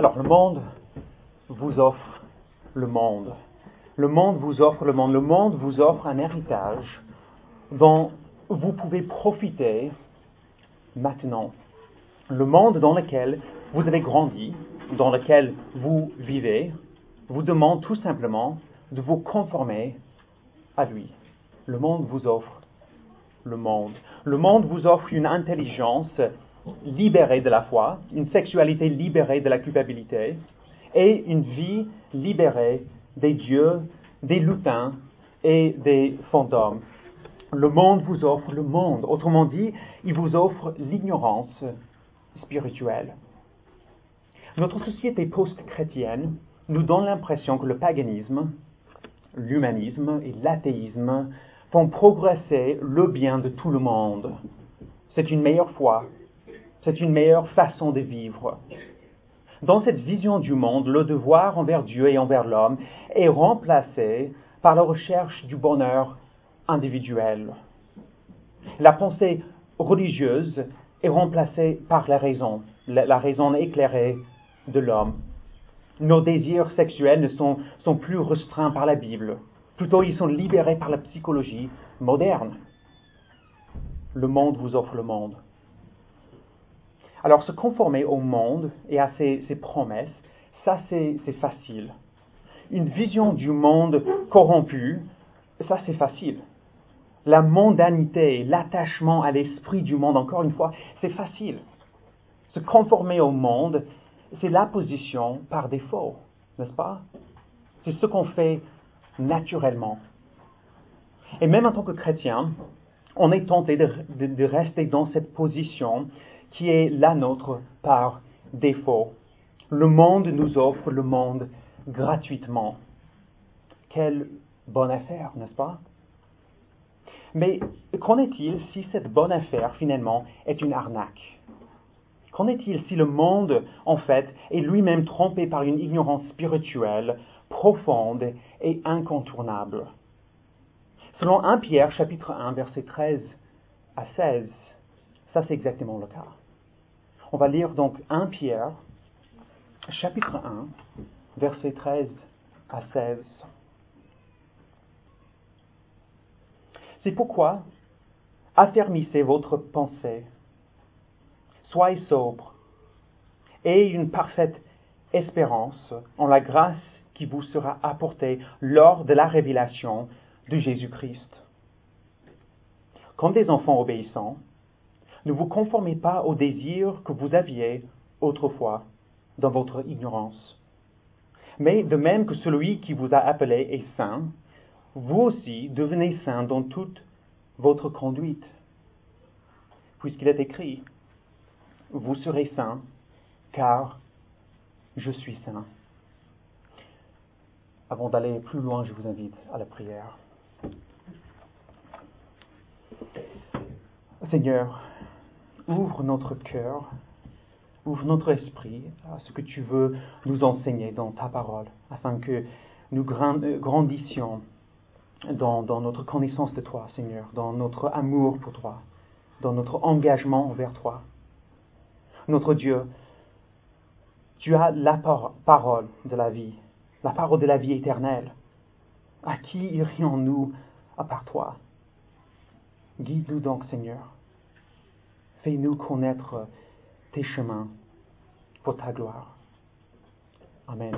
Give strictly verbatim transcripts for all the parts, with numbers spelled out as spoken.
Alors, le monde vous offre le monde. Le monde vous offre le monde. Le monde vous offre un héritage dont vous pouvez profiter maintenant. Le monde dans lequel vous avez grandi, dans lequel vous vivez, vous demande tout simplement de vous conformer à lui. Le monde vous offre le monde. Le monde vous offre une intelligence libérée de la foi, une sexualité libérée de la culpabilité et une vie libérée des dieux, des lutins et des fantômes. Le monde vous offre le monde. Autrement dit, il vous offre l'ignorance spirituelle. Notre société post-chrétienne nous donne l'impression que le paganisme, l'humanisme et l'athéisme font progresser le bien de tout le monde. C'est une meilleure foi, c'est une meilleure façon de vivre. Dans cette vision du monde, le devoir envers Dieu et envers l'homme est remplacé par la recherche du bonheur individuel. La pensée religieuse est remplacée par la raison, la, la raison éclairée de l'homme. Nos désirs sexuels ne sont, sont plus restreints par la Bible. Plutôt, ils sont libérés par la psychologie moderne. Le monde vous offre le monde. Alors, se conformer au monde et à ses, ses promesses, ça c'est, c'est facile. Une vision du monde corrompu, ça c'est facile. La mondanité, l'attachement à l'esprit du monde, encore une fois, c'est facile. Se conformer au monde, c'est la position par défaut, n'est-ce pas? C'est ce qu'on fait naturellement. Et même en tant que chrétien, on est tenté de, de, de rester dans cette position qui est la nôtre par défaut. Le monde nous offre le monde gratuitement. Quelle bonne affaire, n'est-ce pas? Mais qu'en est-il si cette bonne affaire, finalement, est une arnaque? Qu'en est-il si le monde, en fait, est lui-même trompé par une ignorance spirituelle profonde et incontournable? Selon premier Pierre, chapitre un, versets treize à seize, ça c'est exactement le cas. On va lire donc premier Pierre, chapitre un, versets treize à seize. C'est pourquoi affermissez votre pensée, soyez sobre, et une parfaite espérance en la grâce qui vous sera apportée lors de la révélation de Jésus-Christ. Comme des enfants obéissants, ne vous conformez pas aux désirs que vous aviez autrefois dans votre ignorance. Mais de même que celui qui vous a appelé est saint, vous aussi devenez saints dans toute votre conduite. Puisqu'il est écrit, vous serez saints, car je suis saint. Avant d'aller plus loin, je vous invite à la prière. Seigneur, ouvre notre cœur, ouvre notre esprit à ce que tu veux nous enseigner dans ta parole, afin que nous grandissions dans, dans notre connaissance de toi, Seigneur, dans notre amour pour toi, dans notre engagement envers toi. Notre Dieu, tu as la par- parole de la vie, la parole de la vie éternelle. À qui irions-nous à part toi? Guide-nous donc, Seigneur. Fais-nous connaître tes chemins pour ta gloire. Amen.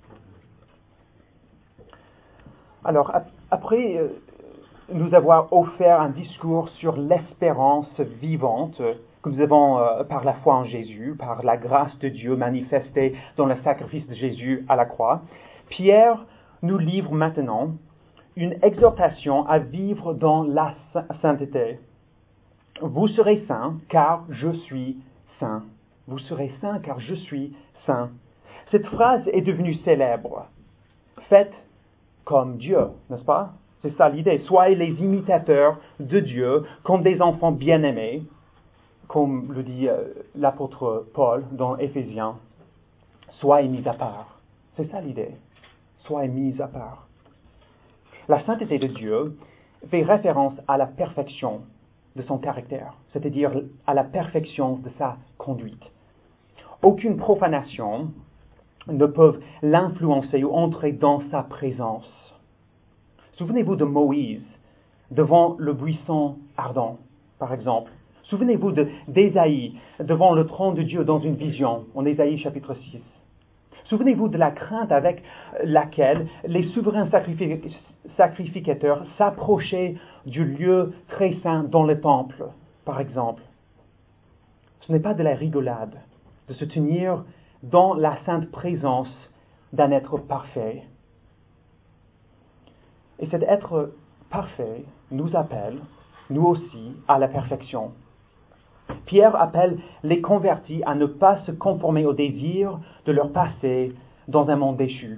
Alors, après euh, nous avoir offert un discours sur l'espérance vivante que nous avons euh, par la foi en Jésus, par la grâce de Dieu manifestée dans le sacrifice de Jésus à la croix, Pierre nous livre maintenant une exhortation à vivre dans la sainteté. Vous serez saints, car je suis saint. Vous serez saints, car je suis saint. Cette phrase est devenue célèbre. Faites comme Dieu, n'est-ce pas? C'est ça l'idée. Soyez les imitateurs de Dieu comme des enfants bien-aimés, comme le dit euh, l'apôtre Paul dans Éphésiens. Soyez mis à part. C'est ça l'idée. Soyez mis à part. La sainteté de Dieu fait référence à la perfection de son caractère, c'est-à-dire à la perfection de sa conduite. Aucune profanation ne peuvent l'influencer ou entrer dans sa présence. Souvenez-vous de Moïse devant le buisson ardent, par exemple. Souvenez-vous de, d'Ésaïe devant le trône de Dieu dans une vision, en Ésaïe chapitre six. Souvenez-vous de la crainte avec laquelle les souverains sacrifi- sacrificateurs s'approchaient du lieu très saint dans le temple, par exemple. Ce n'est pas de la rigolade de se tenir dans la sainte présence d'un être parfait. Et cet être parfait nous appelle, nous aussi, à la perfection. Pierre appelle les convertis à ne pas se conformer aux désirs de leur passé dans un monde déchu.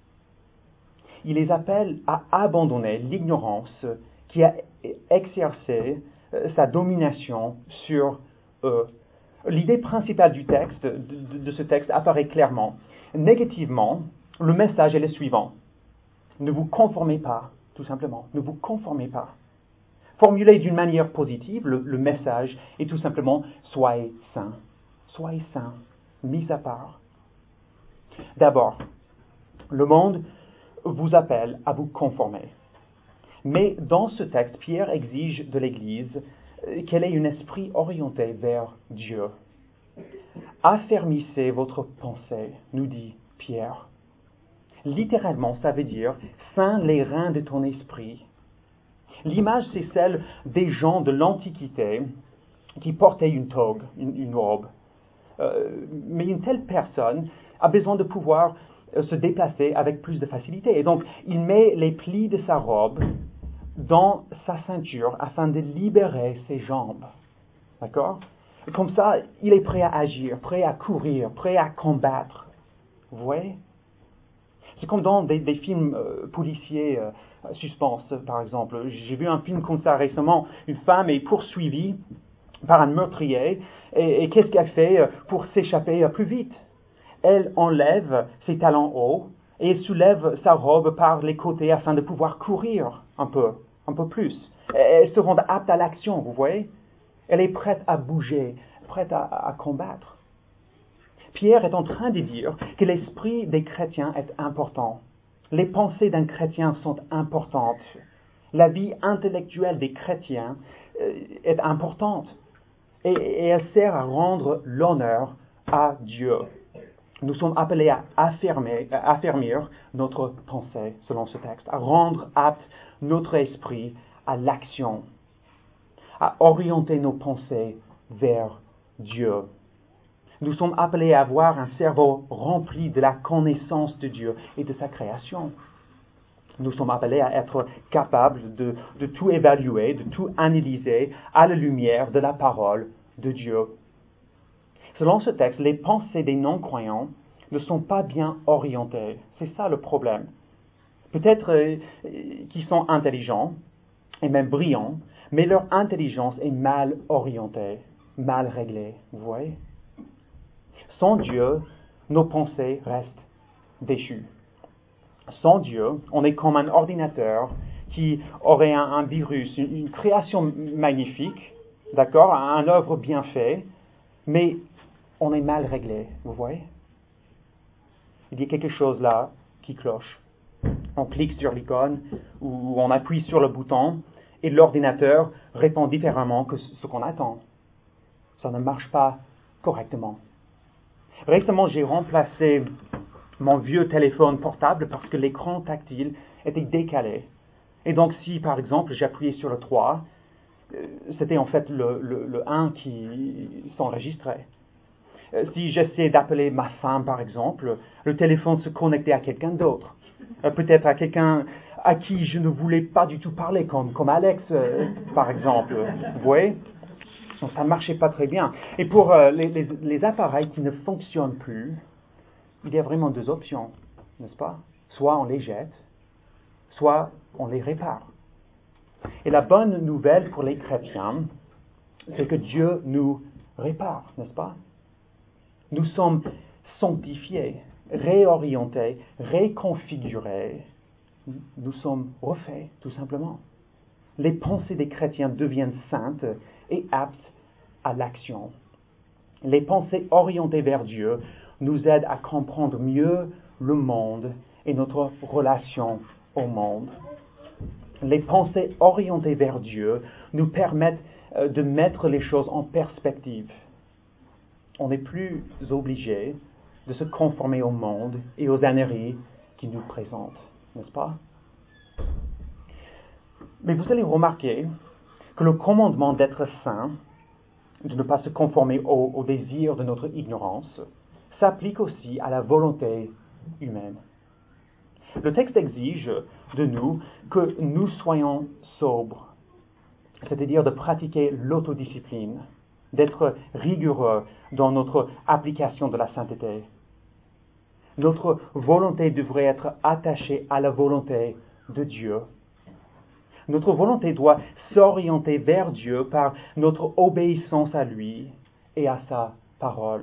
Il les appelle à abandonner l'ignorance qui a exercé sa domination sur eux. L'idée principale du texte, de, de ce texte apparaît clairement. Négativement, le message est le suivant. Ne vous conformez pas, tout simplement. Ne vous conformez pas. Formulé d'une manière positive, le, le message est tout simplement « soyez saints ». Soyez saints, mis à part. D'abord, le monde vous appelle à vous conformer. Mais dans ce texte, Pierre exige de l'Église qu'elle ait un esprit orienté vers Dieu. Affermissez votre pensée, nous dit Pierre. Littéralement, ça veut dire « ceins les reins de ton esprit ». L'image, c'est celle des gens de l'Antiquité qui portaient une toge, une, une robe. Euh, mais une telle personne a besoin de pouvoir euh, se déplacer avec plus de facilité. Et donc, il met les plis de sa robe dans sa ceinture afin de libérer ses jambes. D'accord? Comme ça, il est prêt à agir, prêt à courir, prêt à combattre. Vous voyez? C'est comme dans des, des films euh, policiers, euh, suspense, par exemple. J'ai vu un film comme ça récemment. Une femme est poursuivie par un meurtrier. Et, et qu'est-ce qu'elle fait pour s'échapper plus vite? Elle enlève ses talons hauts et soulève sa robe par les côtés afin de pouvoir courir un peu, un peu plus. Elle se rend apte à l'action, vous voyez? Elle est prête à bouger, prête à, à combattre. Pierre est en train de dire que l'esprit des chrétiens est important. Les pensées d'un chrétien sont importantes. La vie intellectuelle des chrétiens euh, est importante. Et, et elle sert à rendre l'honneur à Dieu. Nous sommes appelés à affirmer, à affermir notre pensée, selon ce texte, à rendre apte notre esprit à l'action, à orienter nos pensées vers Dieu. Nous sommes appelés à avoir un cerveau rempli de la connaissance de Dieu et de sa création. Nous sommes appelés à être capables de, de tout évaluer, de tout analyser à la lumière de la parole de Dieu. Selon ce texte, les pensées des non-croyants ne sont pas bien orientées. C'est ça le problème. Peut-être euh, qu'ils sont intelligents et même brillants, mais leur intelligence est mal orientée, mal réglée. Vous voyez? Sans Dieu, nos pensées restent déchues. Sans Dieu, on est comme un ordinateur qui aurait un, un virus, une, une création magnifique, d'accord, un œuvre bien faite, mais on est mal réglé, vous voyez? Il y a quelque chose là qui cloche. On clique sur l'icône ou on appuie sur le bouton et l'ordinateur répond différemment que ce qu'on attend. Ça ne marche pas correctement. Récemment, j'ai remplacé mon vieux téléphone portable parce que l'écran tactile était décalé. Et donc, si, par exemple, j'appuyais sur le trois, euh, c'était en fait le, le, le un qui s'enregistrait. Euh, si j'essayais d'appeler ma femme, par exemple, le téléphone se connectait à quelqu'un d'autre. Euh, peut-être à quelqu'un à qui je ne voulais pas du tout parler, comme, comme Alex, euh, par exemple. Vous voyez? Donc, ça ne marchait pas très bien. Et pour euh, les, les, les appareils qui ne fonctionnent plus, il y a vraiment deux options, n'est-ce pas? Soit on les jette, soit on les répare. Et la bonne nouvelle pour les chrétiens, c'est que Dieu nous répare, n'est-ce pas? Nous sommes sanctifiés, réorientés, réconfigurés. Nous sommes refaits, tout simplement. Les pensées des chrétiens deviennent saintes et aptes à l'action. Les pensées orientées vers Dieu nous aide à comprendre mieux le monde et notre relation au monde. Les pensées orientées vers Dieu nous permettent euh, de mettre les choses en perspective. On n'est plus obligé de se conformer au monde et aux âneries qu'il nous présente, n'est-ce pas? Mais vous allez remarquer que le commandement d'être saint, de ne pas se conformer au, au désir de notre ignorance, s'applique aussi à la volonté humaine. Le texte exige de nous que nous soyons sobres, c'est-à-dire de pratiquer l'autodiscipline, d'être rigoureux dans notre application de la sainteté. Notre volonté devrait être attachée à la volonté de Dieu. Notre volonté doit s'orienter vers Dieu par notre obéissance à lui et à sa parole.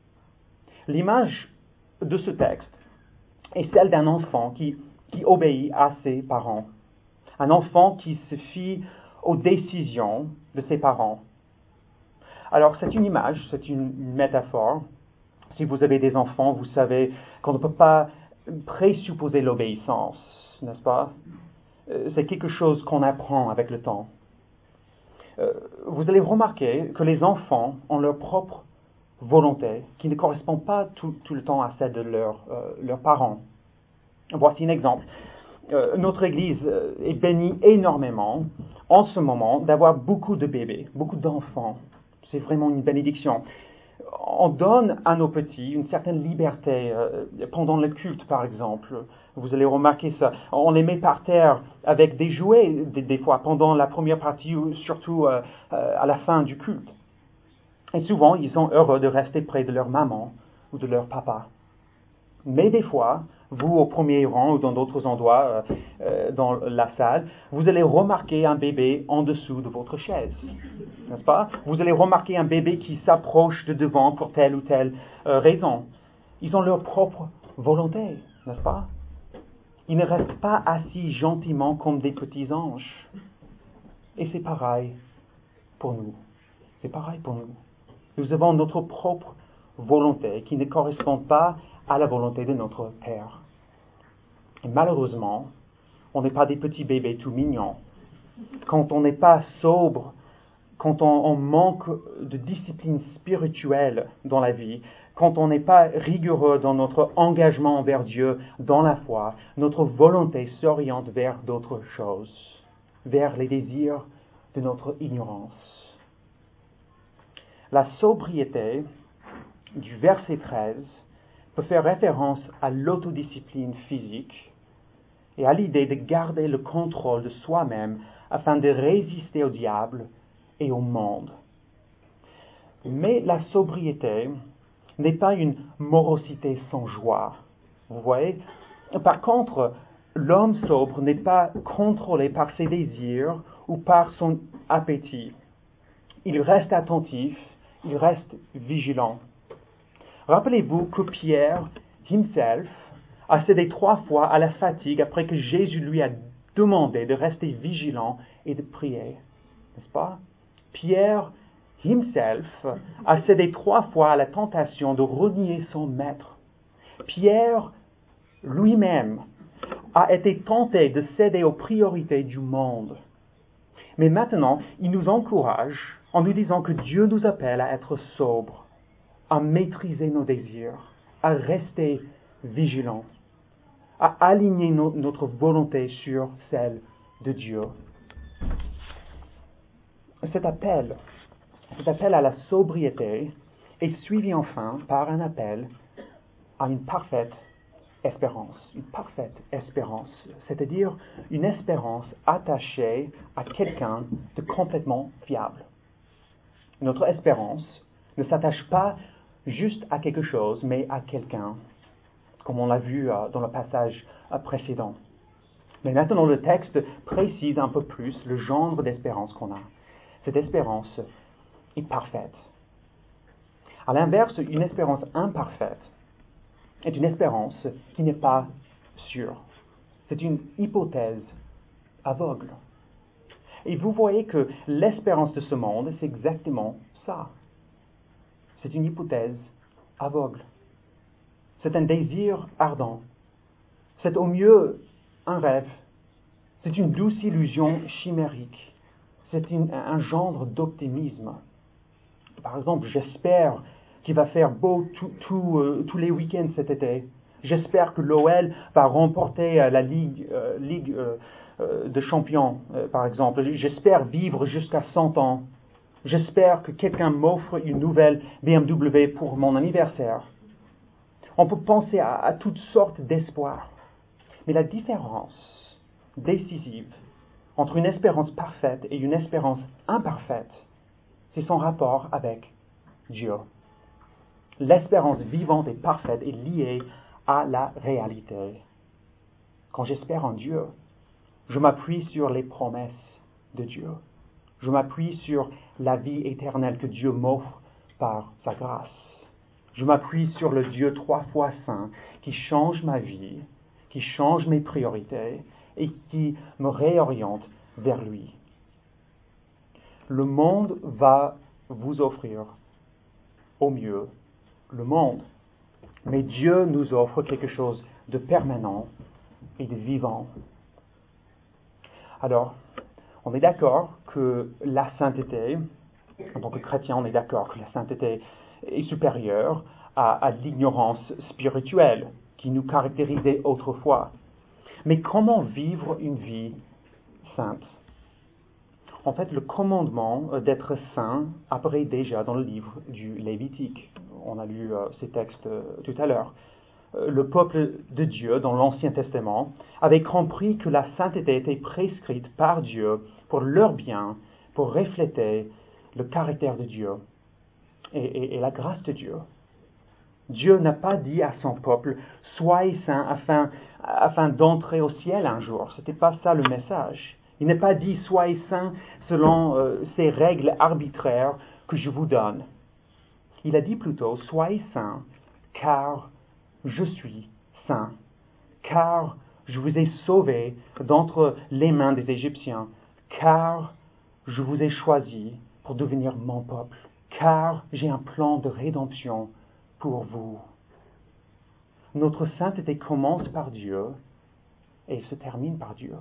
L'image de ce texte est celle d'un enfant qui, qui obéit à ses parents. Un enfant qui se fie aux décisions de ses parents. Alors c'est une image, c'est une métaphore. Si vous avez des enfants, vous savez qu'on ne peut pas présupposer l'obéissance, n'est-ce pas? C'est quelque chose qu'on apprend avec le temps. Euh, vous allez remarquer que les enfants ont leur propre volonté qui ne correspond pas tout, tout le temps à celle de leur, euh, leurs parents. Voici un exemple. Euh, notre Église euh, est bénie énormément en ce moment d'avoir beaucoup de bébés, beaucoup d'enfants. C'est vraiment une bénédiction. On donne à nos petits une certaine liberté euh, pendant le culte, par exemple. Vous allez remarquer ça. On les met par terre avec des jouets, des, des fois, pendant la première partie ou surtout euh, euh, à la fin du culte. Et souvent, ils sont heureux de rester près de leur maman ou de leur papa. Mais des fois, vous au premier rang ou dans d'autres endroits euh, euh, dans la salle, vous allez remarquer un bébé en dessous de votre chaise, n'est-ce pas? Vous allez remarquer un bébé qui s'approche de devant pour telle ou telle euh, raison. Ils ont leur propre volonté, n'est-ce pas? Ils ne restent pas assis gentiment comme des petits anges. Et c'est pareil pour nous. C'est pareil pour nous. Nous avons notre propre volonté qui ne correspond pas à la volonté de notre Père. Et malheureusement, on n'est pas des petits bébés tout mignons. Quand on n'est pas sobre, quand on, on manque de discipline spirituelle dans la vie, quand on n'est pas rigoureux dans notre engagement envers Dieu, dans la foi, notre volonté s'oriente vers d'autres choses, vers les désirs de notre ignorance. La sobriété du verset treize peut faire référence à l'autodiscipline physique et à l'idée de garder le contrôle de soi-même afin de résister au diable et au monde. Mais la sobriété n'est pas une morosité sans joie. Vous voyez? Par contre, l'homme sobre n'est pas contrôlé par ses désirs ou par son appétit. Il reste attentif, il reste vigilant. Rappelez-vous que Pierre, himself, a cédé trois fois à la fatigue après que Jésus lui a demandé de rester vigilant et de prier. N'est-ce pas? Pierre, himself, a cédé trois fois à la tentation de renier son maître. Pierre, lui-même, a été tenté de céder aux priorités du monde. Mais maintenant, il nous encourage en nous disant que Dieu nous appelle à être sobres, à maîtriser nos désirs, à rester vigilants, à aligner no- notre volonté sur celle de Dieu. Cet appel, cet appel à la sobriété est suivi enfin par un appel à une parfaite espérance, une parfaite espérance, c'est-à-dire une espérance attachée à quelqu'un de complètement fiable. Notre espérance ne s'attache pas juste à quelque chose, mais à quelqu'un, comme on l'a vu euh, dans le passage euh, précédent. Mais maintenant, le texte précise un peu plus le genre d'espérance qu'on a. Cette espérance est parfaite. À l'inverse, une espérance imparfaite est une espérance qui n'est pas sûre. C'est une hypothèse aveugle. Et vous voyez que l'espérance de ce monde, c'est exactement ça. C'est une hypothèse aveugle. C'est un désir ardent. C'est au mieux un rêve. C'est une douce illusion chimérique. C'est une, un genre d'optimisme. Par exemple, j'espère qu'il va faire beau tout, tout, euh, tous les week-ends cet été. J'espère que l'O L va remporter euh, la Ligue, euh, Ligue euh, euh, de champions, euh, par exemple. J'espère vivre jusqu'à cent ans. J'espère que quelqu'un m'offre une nouvelle B M W pour mon anniversaire. On peut penser à, à toutes sortes d'espoirs. Mais la différence décisive entre une espérance parfaite et une espérance imparfaite, c'est son rapport avec Dieu. L'espérance vivante et parfaite est liée à la réalité. Quand j'espère en Dieu, je m'appuie sur les promesses de Dieu. Je m'appuie sur la vie éternelle que Dieu m'offre par sa grâce. Je m'appuie sur le Dieu trois fois saint qui change ma vie, qui change mes priorités et qui me réoriente vers lui. Le monde va vous offrir au mieux le monde, mais Dieu nous offre quelque chose de permanent et de vivant. Alors, on est d'accord que la sainteté, en tant que chrétien, on est d'accord que la sainteté est supérieure à, à l'ignorance spirituelle qui nous caractérisait autrefois. Mais comment vivre une vie sainte? En fait, le commandement d'être saint apparaît déjà dans le livre du Lévitique. On a lu euh, ces textes euh, tout à l'heure. Euh, le peuple de Dieu, dans l'Ancien Testament, avait compris que la sainteté était prescrite par Dieu pour leur bien, pour refléter le caractère de Dieu et, et, et la grâce de Dieu. Dieu n'a pas dit à son peuple « Soyez saints afin, afin d'entrer au ciel un jour ». Ce n'était pas ça le message. Il n'a pas dit « Soyez saints selon euh, ces règles arbitraires que je vous donne ». Il a dit plutôt « Soyez saints car je suis saint, car je vous ai sauvés d'entre les mains des Égyptiens, car je vous ai choisis pour devenir mon peuple, car j'ai un plan de rédemption pour vous. » Notre sainteté commence par Dieu et se termine par Dieu.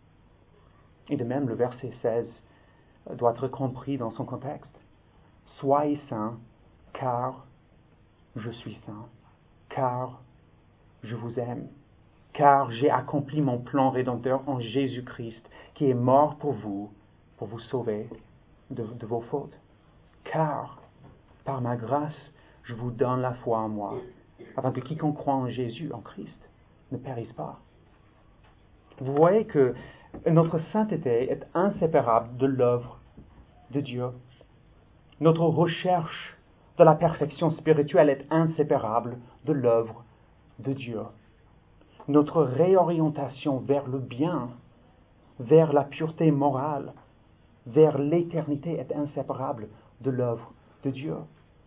Et de même, le verset seize doit être compris dans son contexte. « Soyez saints, car je suis saint, car je vous aime, car j'ai accompli mon plan rédempteur en Jésus-Christ, qui est mort pour vous, pour vous sauver de, de vos fautes. Car, par ma grâce, je vous donne la foi en moi, afin que quiconque croit en Jésus, en Christ, ne périsse pas. » Vous voyez que notre sainteté est inséparable de l'œuvre de Dieu. Notre recherche de la perfection spirituelle est inséparable de l'œuvre de Dieu. Notre réorientation vers le bien, vers la pureté morale, vers l'éternité est inséparable de l'œuvre de Dieu.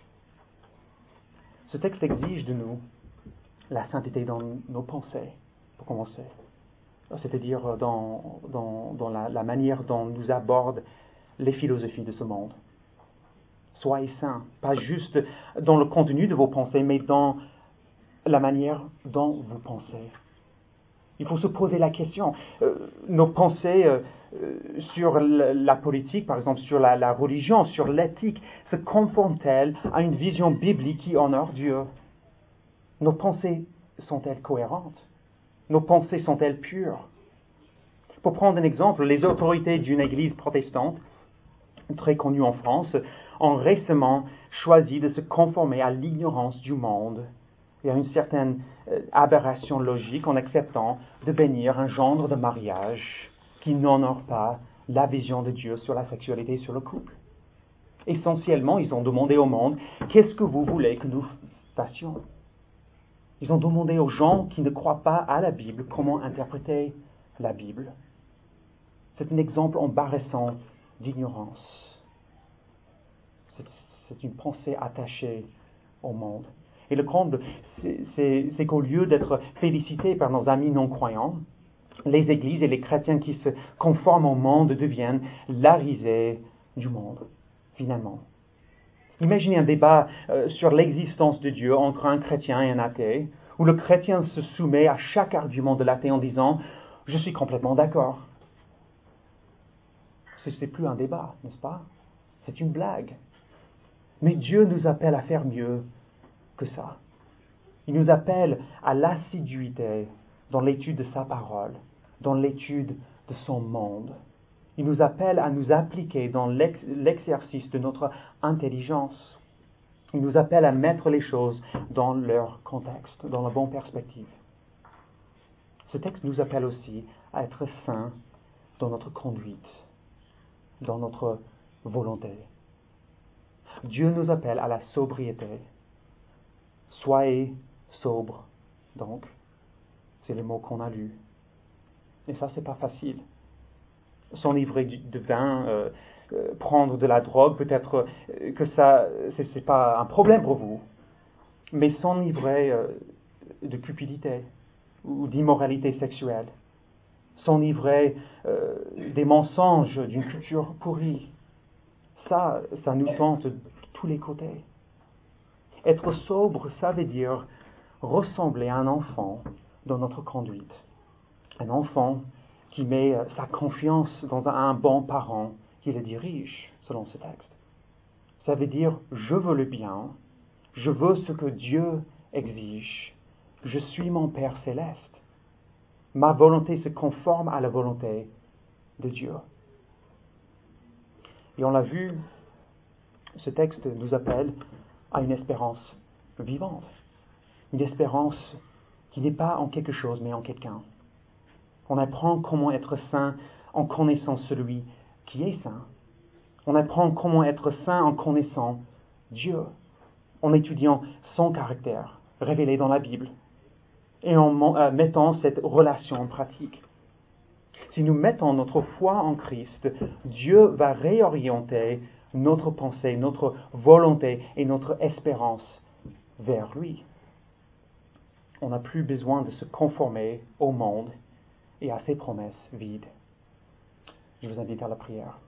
Ce texte exige de nous la sainteté dans nos pensées, pour commencer. C'est-à-dire dans, dans, dans la, la manière dont nous abordent les philosophies de ce monde. Soyez saints, pas juste dans le contenu de vos pensées, mais dans la manière dont vous pensez. Il faut se poser la question. Euh, nos pensées euh, sur la, la politique, par exemple, sur la, la religion, sur l'éthique, se conforment-elles à une vision biblique qui honore Dieu? Nos pensées sont-elles cohérentes? Nos pensées sont-elles pures? Pour prendre un exemple, les autorités d'une église protestante, très connue en France, ont récemment choisi de se conformer à l'ignorance du monde et à une certaine euh, aberration logique en acceptant de bénir un genre de mariage qui n'honore pas la vision de Dieu sur la sexualité et sur le couple. Essentiellement, ils ont demandé au monde, qu'est-ce que vous voulez que nous fassions? Ils ont demandé aux gens qui ne croient pas à la Bible comment interpréter la Bible. C'est un exemple embarrassant d'ignorance. C'est, c'est une pensée attachée au monde. Et le comble, c'est, c'est, c'est qu'au lieu d'être félicités par nos amis non-croyants, les églises et les chrétiens qui se conforment au monde deviennent la risée du monde, finalement. Imaginez un débat euh, sur l'existence de Dieu entre un chrétien et un athée, où le chrétien se soumet à chaque argument de l'athée en disant « je suis complètement d'accord ». Ce n'est plus un débat, n'est-ce pas? C'est une blague. Mais Dieu nous appelle à faire mieux que ça. Il nous appelle à l'assiduité dans l'étude de sa parole, dans l'étude de son monde. Il nous appelle à nous appliquer dans l'ex- l'exercice de notre intelligence. Il nous appelle à mettre les choses dans leur contexte, dans la bonne perspective. Ce texte nous appelle aussi à être saints dans notre conduite, dans notre volonté. Dieu nous appelle à la sobriété. Soyez sobres, donc. C'est le mot qu'on a lu. Et ça, c'est pas facile. S'enivrer de vin, euh, euh, prendre de la drogue, peut-être euh, que ça, c'est, c'est pas un problème pour vous. Mais s'enivrer euh, de cupidité ou d'immoralité sexuelle, s'enivrer euh, des mensonges d'une culture pourrie, ça, ça nous tente de tous les côtés. Être sobre, ça veut dire ressembler à un enfant dans notre conduite. Un enfant qui met euh, sa confiance dans un, un bon parent qui le dirige, selon ce texte. Ça veut dire, je veux le bien, je veux ce que Dieu exige, je suis mon Père céleste. Ma volonté se conforme à la volonté de Dieu. Et on l'a vu, ce texte nous appelle à une espérance vivante. Une espérance qui n'est pas en quelque chose, mais en quelqu'un. On apprend comment être saint en connaissant celui qui est saint. On apprend comment être saint en connaissant Dieu, en étudiant son caractère révélé dans la Bible et en euh, mettant cette relation en pratique. Si nous mettons notre foi en Christ, Dieu va réorienter notre pensée, notre volonté et notre espérance vers lui. On n'a plus besoin de se conformer au monde et à ses promesses vides. Je vous invite à la prière.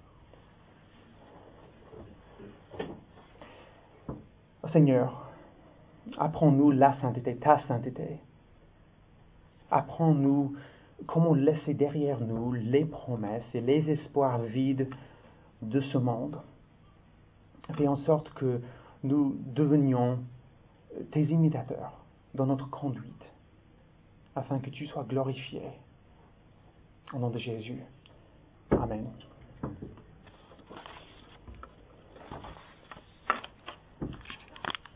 Seigneur, apprends-nous la sainteté, ta sainteté. Apprends-nous comment laisser derrière nous les promesses et les espoirs vides de ce monde. Fais en sorte que nous devenions tes imitateurs dans notre conduite, afin que tu sois glorifié. Au nom de Jésus. Amen.